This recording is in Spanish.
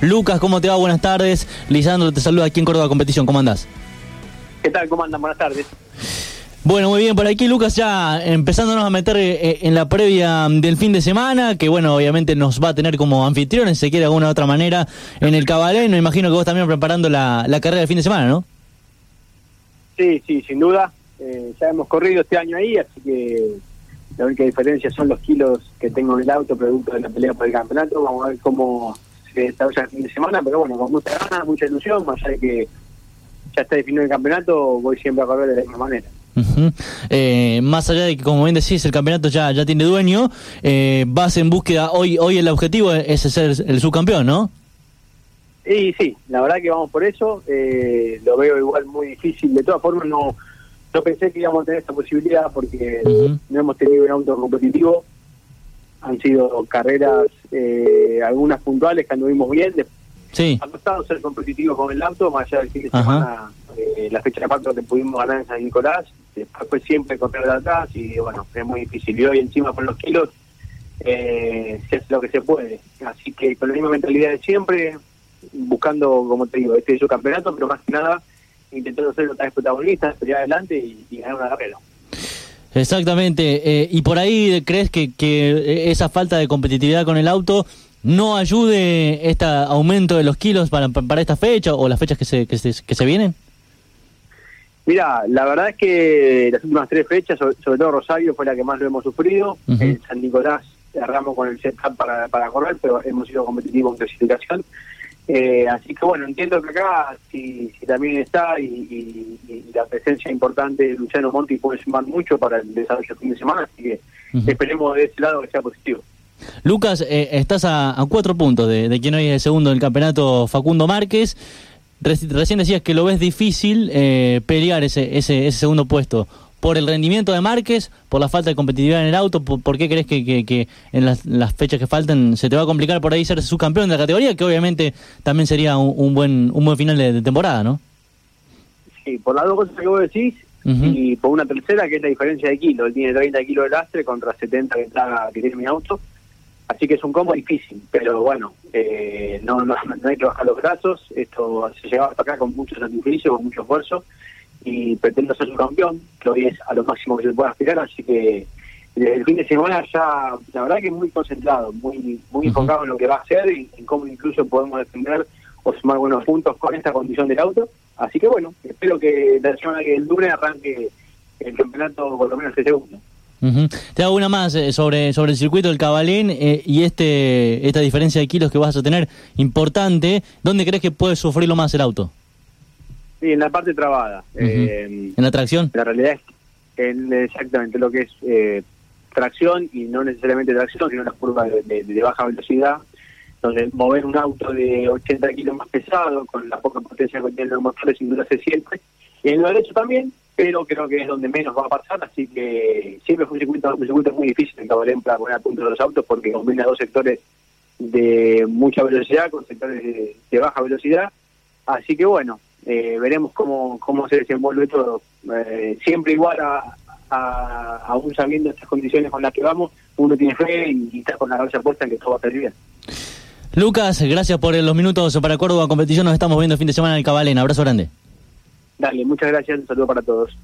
Lucas, ¿cómo te va? Buenas tardes. Lisandro te saluda aquí en Córdoba Competición. ¿Cómo andás? ¿Qué tal? ¿Cómo andan? Buenas tardes. Bueno, muy bien, por aquí Lucas ya empezándonos a meter en la previa del fin de semana, que bueno, obviamente nos va a tener como anfitriones, se quiere de alguna u otra manera, en el Cabalén. Me imagino que vos también preparando la carrera del fin de semana, ¿no? Sí, sin duda. Ya hemos corrido este año ahí, así que la única diferencia son los kilos que tengo en el auto, producto de la pelea por el campeonato. Vamos a ver cómo se desarrolla el fin de semana, pero bueno, con mucha ganas, mucha ilusión, más allá de que ya está definido el campeonato, voy siempre a correr de la misma manera. Más allá de que, como bien decís, el campeonato ya tiene dueño, vas en búsqueda, hoy el objetivo es ser el subcampeón, ¿no? Y sí, la verdad que vamos por eso. Lo veo igual muy difícil. De todas formas, no pensé que íbamos a tener esta posibilidad porque no hemos tenido un auto competitivo. Han sido carreras, algunas puntuales que anduvimos bien. Sí. Ha costado ser competitivo con el auto, más allá del fin de semana, la fecha de 4 que pudimos ganar en San Nicolás. Después fue siempre correr de atrás y bueno, es muy difícil. Y hoy encima con los kilos se hace lo que se puede. Así que con la misma mentalidad de siempre, buscando, como te digo, este subcampeonato, pero más que nada intentando ser otra vez protagonista, pelear adelante y ganar una carrera. Exactamente, y por ahí crees que esa falta de competitividad con el auto no ayude este aumento de los kilos para esta fecha o las fechas que se vienen. Mira, la verdad es que las últimas 3 fechas, sobre todo Rosario, fue la que más lo hemos sufrido. En San Nicolás cerramos con el setup para correr, pero hemos sido competitivos en clasificación. Así que bueno, entiendo que acá si también está y la presencia importante de Luciano Monti puede sumar mucho para el desarrollo del fin de semana, así que esperemos de ese lado que sea positivo. Lucas, estás a 4 puntos de quien hoy es el segundo del campeonato, Facundo Márquez. Recién decías que lo ves difícil pelear ese segundo puesto. ¿Por el rendimiento de Márquez? ¿Por la falta de competitividad en el auto? ¿Por qué crees que en las fechas que faltan se te va a complicar por ahí ser subcampeón de la categoría? Que obviamente también sería un buen final de temporada, ¿no? Sí, por las dos cosas que vos decís, y por una tercera que es la diferencia de kilos. Él tiene 30 kilos de lastre contra 70 que tiene mi auto. Así que es un combo difícil, pero bueno, no hay que bajar los brazos. Esto se llegaba hasta acá con mucho sacrificio, con mucho esfuerzo, y pretendo ser su campeón, que hoy es a lo máximo que se puede aspirar. Así que desde el fin de semana ya, la verdad que muy concentrado, muy enfocado en lo que va a hacer y en cómo incluso podemos defender o sumar buenos puntos con esta condición del auto. Así que bueno, espero que la semana que el lunes arranque el campeonato por lo menos el segundo. Te hago una más sobre el circuito del Cabalén y esta diferencia de kilos que vas a tener importante. ¿Dónde crees que puede sufrirlo más el auto? Sí, en la parte trabada. ¿En la tracción? La realidad es que exactamente lo que es tracción, y no necesariamente tracción, sino las curvas de baja velocidad, donde mover un auto de 80 kilos más pesado, con la poca potencia que tienen los motores, sin duda se siente. Y en lo derecho también, pero creo que es donde menos va a pasar, así que siempre fue un circuito muy difícil en Cabalén para poner a punto de los autos, porque combina 2 sectores de mucha velocidad con sectores de baja velocidad. Así que bueno, veremos cómo se desenvuelve todo. Siempre igual aún sabiendo estas condiciones con las que vamos, uno tiene fe y está con la cabeza puesta en que todo va a salir bien. Lucas, gracias por los minutos para Córdoba Competición. Nos estamos viendo el fin de semana en el Cabalén. Abrazo grande. Dale, muchas gracias. Un saludo para todos.